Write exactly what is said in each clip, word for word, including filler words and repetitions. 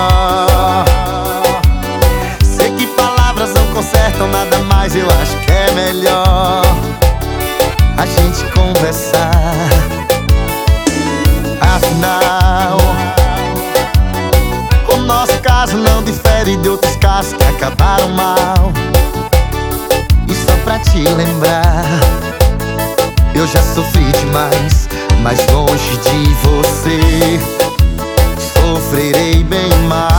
só. Sei que palavras não consertam nada mais, eu acho que é melhor a gente conversar. Afinal, o nosso caso não difere de outros casos que acabaram mal. E só pra te lembrar, eu já sofri demais, mas longe de você sofrerei bem mais.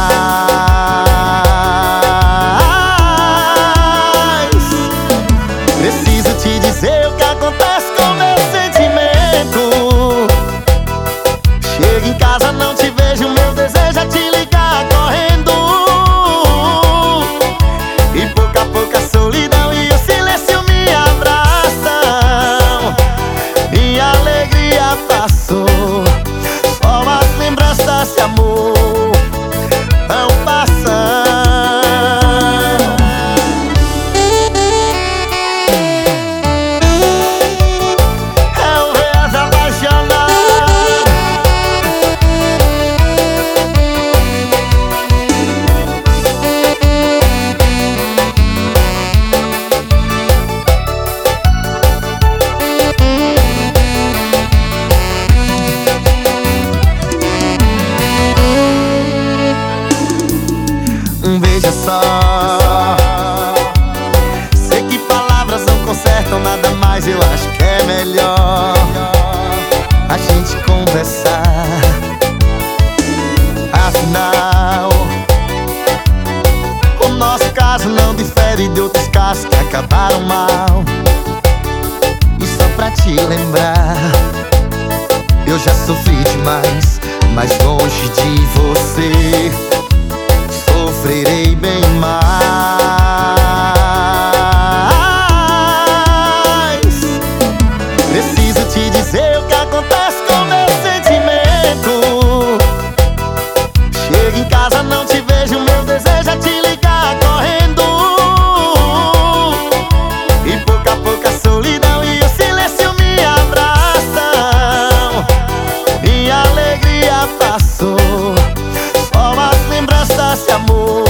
Preciso te dizer o que acontece com meu sentimento. Chego em casa, não te vejo, meu desejo é te ligar correndo. E pouco a pouco a solidão e o silêncio me abraçam. Minha alegria passou, só as lembranças desse amor não passam. É o resto apaixonado. Veja só, sei que palavras não consertam nada mais, eu acho que é melhor a gente conversar. Afinal, o nosso caso não difere de outros casos que acabaram mal. E só pra te lembrar, eu já sofri demais, mas longe de você sofrerei bem mais. Preciso te dizer o que acontece com meu sentimento. Chego em casa, não te vejo, meu desejo é te ligar correndo. E pouco a pouco a solidão e o silêncio me abraçam. Minha alegria passou, só as lembranças desse amor